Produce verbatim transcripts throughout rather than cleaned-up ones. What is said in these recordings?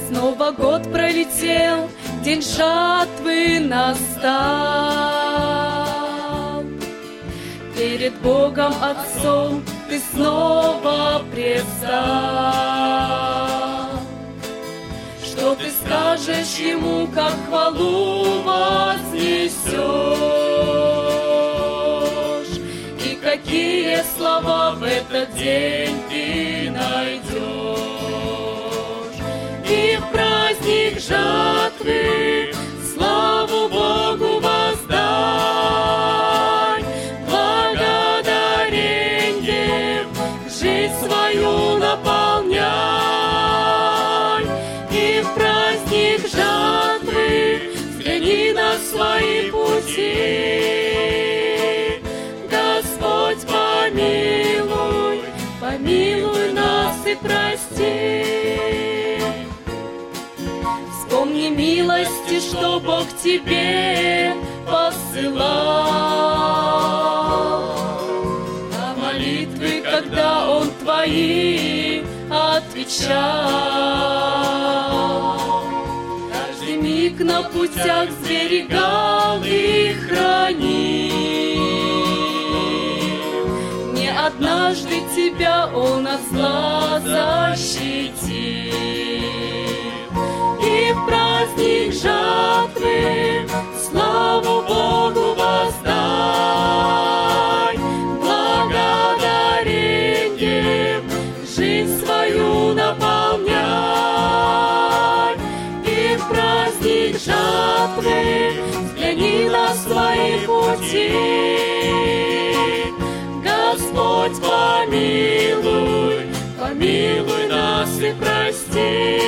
Снова год пролетел, день жатвы настал. Перед Богом Отцом ты снова предстал. Что ты скажешь Ему, как хвалу вознесешь? И какие слова в этот день ты найдешь? И в праздник жатвы славу Богу воздай, благодареньем жизнь свою наполняй. И в праздник жатвы взгляни на свои пути. Господь, помилуй, помилуй нас и прости. Вспомни милости, что Бог тебе посылал, на молитвы, когда Он твои отвечал. Каждый миг на путях сберегал и хранил. Не однажды тебя Он от зла защитил. И в праздник жатвы славу Богу воздай, благодареньем жизнь свою наполняй. И в праздник жатвы взгляни на свои пути. Господь, помилуй, помилуй нас и прости.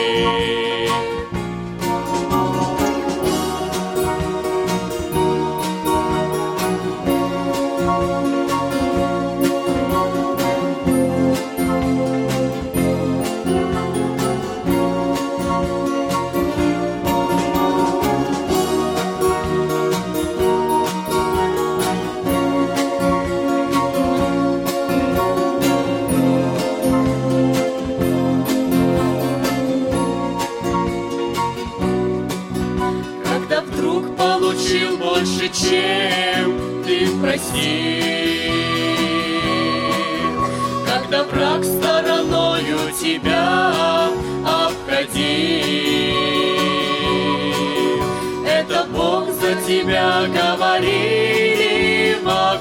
Вдруг получил больше, чем ты просил, когда враг стороною тебя обходил. Это Бог за тебя говорили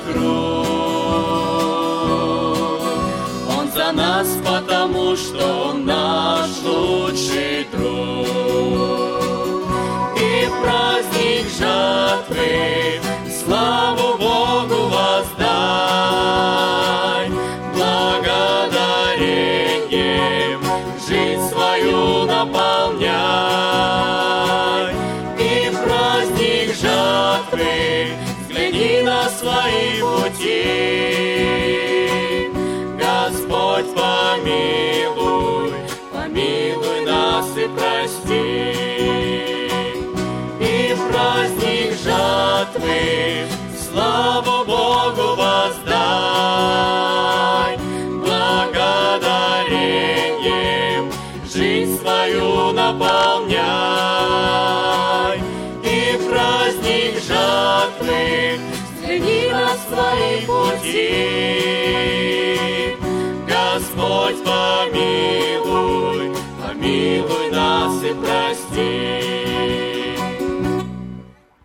вокруг. Он за нас, потому что Он наш лучший друг. И в праздник жатвы славу Богу воздай, благодареньем жизнь свою наполняй. И в праздник жатвы взгляни на свои пути. Господь, помилуй, помилуй нас и прости. И в праздник жатвы славу Богу воздай, благодареньем жизнь свою наполняй. И в праздник жатвы взгляни на свои пути. Господь, помилуй, помилуй нас и прости.